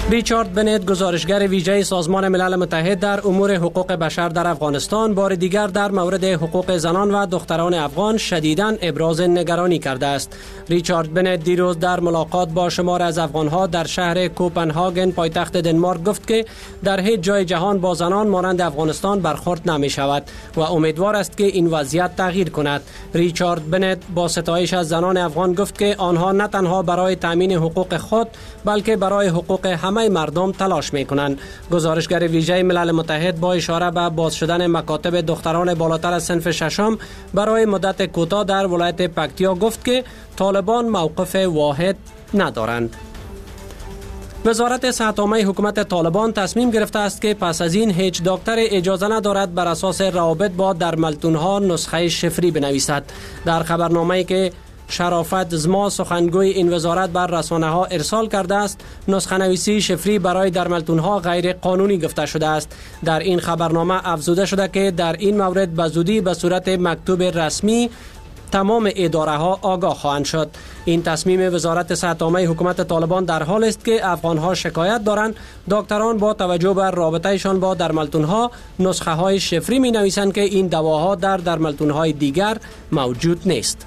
ریچارد بنت، گزارشگر ویژه سازمان ملل متحد در امور حقوق بشر در افغانستان، بار دیگر در مورد حقوق زنان و دختران افغان شدیداً ابراز نگرانی کرده است. ریچارد بنت دیروز در ملاقات با شمار از افغانها در شهر کوپنهاگن پایتخت دنمارک گفت که در هیچ جای جهان با زنان مانند افغانستان برخورد نمی شود و امیدوار است که این وضعیت تغییر کند. ریچارد بنت با ستایش از زنان افغان گفت که آنها نه تنها برای تامین حقوق خود بلکه برای حقوق همه مردم تلاش می‌کنند. گزارشگر ویژه ملل متحد با اشاره به باز شدن مکاتب دختران بالاتر از صنف ششم برای مدت کوتاه در ولایت پکتیا گفت که طالبان موقف واحد ندارند. وزارت صحت عامه حکومت طالبان تصمیم گرفته است که پس از این هیچ دکتر اجازه ندارد بر اساس روابط با درملتون‌ها نسخه شفری بنویسد. در خبرنامه‌ای که شرافت زما سخنگوی این وزارت بر رسانه ها ارسال کرده است، نسخه نویسی شفری برای درملتون ها غیر قانونی گفته شده است. در این خبرنامه افزوده شده که در این مورد به زودی به صورت مکتوب رسمی تمام اداره ها آگاه خواهند شد. این تصمیم وزارت صحت عامه حکومت طالبان در حال است که افغان ها شکایت دارند دکتران با توجه به رابطهشان با درملتون ها نسخه های شفری می نویسند که این دواها در درملتون های دیگر موجود نیست.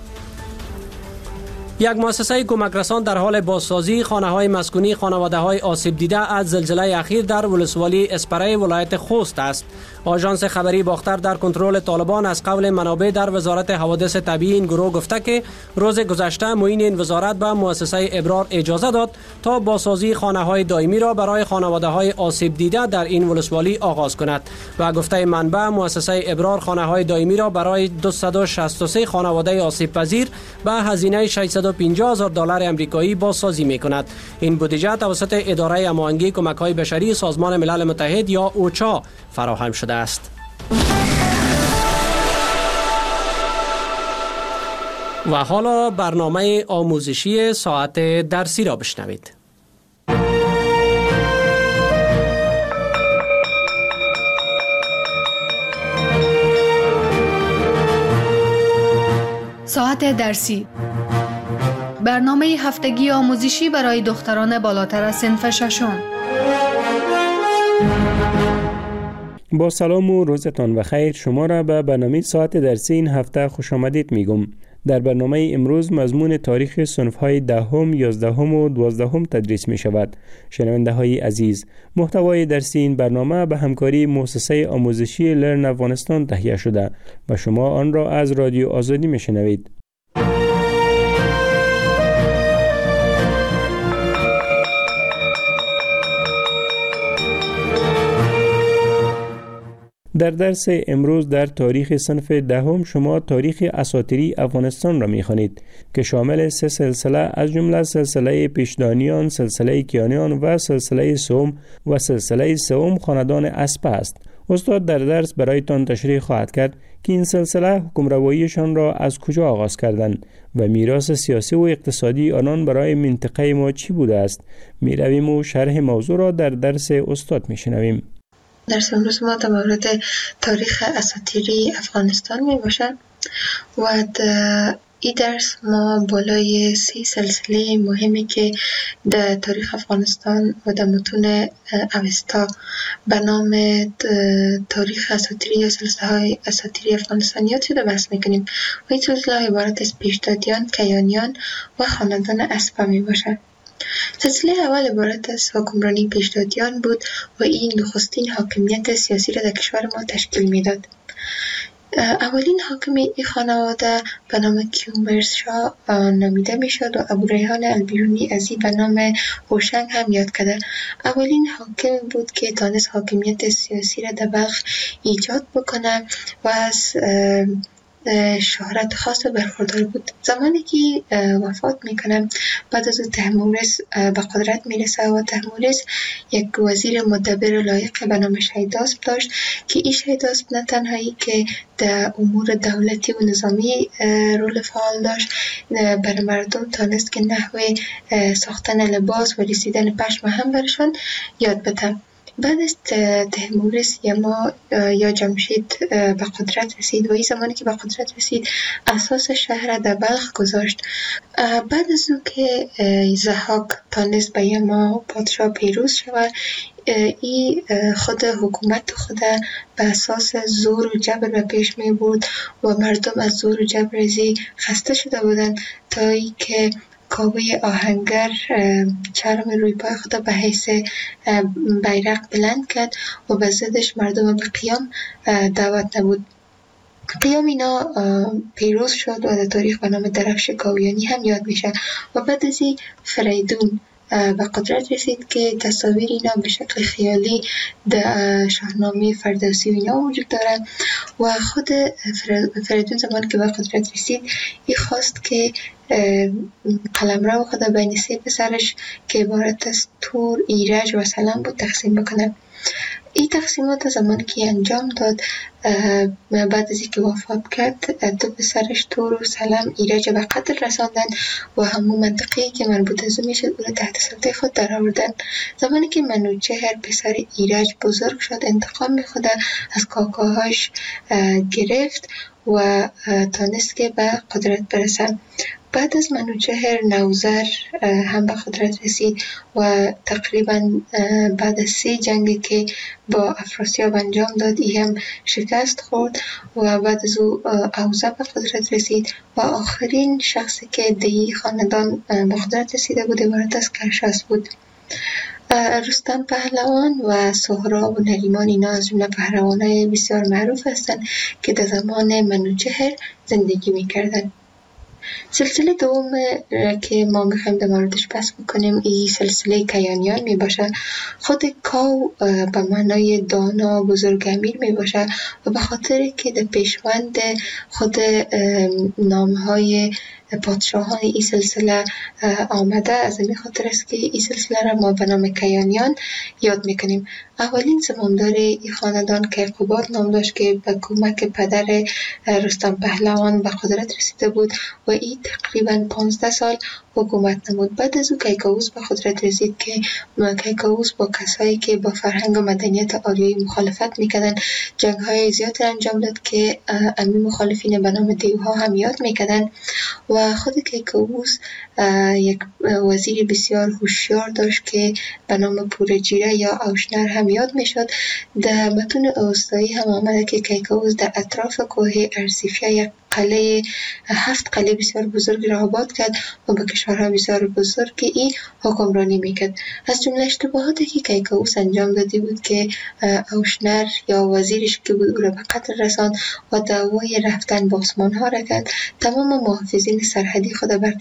یک مؤسسه کمک رسان در حال بازسازی خانه‌های مسکونی خانواده‌های آسیب دیده از زلزله اخیر در ولسوالی اسپره ولایت خوست است. آژانس خبری باختر در کنترل طالبان از قول منابع در وزارت حوادث طبیعی این گروه گفته که روز گذشته معین این وزارت به مؤسسه ابرار اجازه داد تا بازسازی خانه‌های دائمی را برای خانواده‌های آسیب دیده در این ولسوالی آغاز کند و گفته منبع مؤسسه ابرار خانه‌های دائمی را برای 263 خانواده آسیب پذیر به هزینه $650,000 امریکایی بازسازی می‌کند. این بودجه توسط اداره هماهنگی کمک‌های بشری سازمان ملل متحد یا اوچا فراهم شده است. و حالا برنامه آموزشی ساعت درسی را بشنوید. ساعت درسی، برنامه هفتگی آموزشی برای دختران بالاتر از صنف ششم. با سلام و روزتان بخیر. شما را به برنامه ساعت درسی این هفته خوش آمدید میگم. در برنامه امروز مضمون تاریخ صنف‌های 10ام، 11ام و 12ام تدریس می شود. شنونده های عزیز، محتوای درسی این برنامه به همکاری مؤسسه آموزشی لرن افغانستان تهیه شده و شما آن را از رادیو آزادی می شنوید. در درس امروز در تاریخ صنف 10م شما تاریخ اساطیری افغانستان را می‌خوانید که شامل 3 سلسله از جمله سلسله پیشدانیان، سلسله کیانیان و سلسله سوم و سلسله سوم خاندان اسپه است. استاد در درس برایتان تشریح خواهد کرد که این سلسله حکمرواییشان را از کجا آغاز کردند و میراث سیاسی و اقتصادی آنان برای منطقه ما چی بوده است. می‌رویم و شرح موضوع را در درس استاد می‌شنویم. درس امروز ما در مورد تاریخ اساطیری افغانستان می باشد و در این درس ما بالای 3 سلسله مهمی که در تاریخ افغانستان و در متون اوستا به نام تاریخ اساطیری یا سلسله های اساطیری افغانستان یاد شده بحث میکنیم و این سلسله های عبارت از پیشدادیان، کیانیان و خاندان اسپه می باشد. سلسله اول عبارت از حکمرانی پیشدادیان بود و این نخستین حاکمیت سیاسی را در کشور ما تشکیل میداد. اولین حاکم این خانواده به نام کیومرث نامیده میشد و ابو ریحان البیرونی از این به نام هوشنگ هم یاد کرده. اولین حاکم بود که تانست حاکمیت سیاسی را در بلخ ایجاد بکنه و از شهرت خاص برخوردار بود. زمانی که وفات میکنه بعد از تحمورس به قدرت میرسه و تحمورس یک وزیر مدبر لایق به نام شیداسپ داشت که این شیداسپ نه تنهایی که در امور دولتی و نظامی رول فعال داشت، برای مردم تانست که نحوه ساختن لباس و رسیدن پشم هم برشان یاد بده. بعد از تیموریس یا جمشید به قدرت رسید و این زمانی که به قدرت رسید اساس شهر در بلخ گذاشت. بعد از او که ضحاک تانست به یما پادشاه پیروز شود، ای خود حکومت خود به اساس زور و جبر به پیش می برد و مردم از زور و جبر ازی خسته شده بودند تا ای که کاوه آهنگر چرم روی پای خود به حیث بیرق بلند کرد و به ضدش مردم به قیام دعوت نمود. قیام اینا پیروز شد و در تاریخ به نام درفش کاویانی هم یاد میشه و بعد از این فریدون به قدرت رسید که تصاویر اینا به شکل خیالی در شاهنامه فردوسی و اینا وجود دارن و خود فریدون زمان که به قدرت رسید ای خواست که قلمرو خود بین سه پسرش که عبارت از تور، ایرج و سلم بود تقسیم بکنه. این تقسیمات زمانی که انجام داد بعد از اینکه وفات کرد دو پسرش تور و سلم ایرج به قتل رساندن و همون منطقه‌ای که مربوط از او میشد او را تحت سلطه خود در آوردن. زمانی که منوچهر پسر ایرج بزرگ شد انتقام خود از کاکاهاش گرفت و تانست که به قدرت برسد. بعد از منوچهر نوذر هم به قدرت رسید و تقریبا بعد از 3 جنگی که با افراسیاب انجام داد ای هم شکست خورد و بعد از او اوزه به قدرت رسید و آخرین شخصی که دی خاندان به قدرت رسیده بود عبارت از کرشاس بود. رستم پهلوان و سهراب و نریمان اینا از جمله پهلوانای بسیار معروف هستند که در زمان منوچهر زندگی می‌کردند. سلسله دوم که ما میخوایم در موردش بحث بکنیم این سلسله کیانیان می باشه. خود کاو به معنای دانا بزرگ امیر می باشه و به خاطر که در پیشوند خود نامهای پادشاهان این سلسله آمده از این خاطر است که این سلسله را ما به نام کیانیان یاد میکنیم. اولین زمامدار این خاندان کیقوباد نام داشت که به کمک پدر رستم پهلوان به قدرت رسیده بود و این تقریبا 15 سال حکومت نمود. بعد از او کیکاووس به قدرت رسید که کیکاووس با کسایی که با فرهنگ و مدنیت آریایی مخالفت میکردن جنگ‌های زیاد انجام داد که امی مخالفین به نام دیوها هم یاد میکردن و خود کیکاووس یک وزیر بسیار هوشیار داشت که به نام پورجیره یا اوشنر هم یاد میشد. در متون اوستایی هم آمده که کیکاووس در اطراف کوه ارسیفیا یک قلعه 7 قلعه بسیار بزرگ را آباد کرد و به کشورها بسیار بزرگی این حکمرانی میکرد. از جمله اشتباهاتی که کیکاووس انجام داده بود که اوشنر یا وزیرش که بود او را به قتل رساند و دعوای رفتن به عثمان‌ها را کرد. تمام محافظین سرحدی خود بر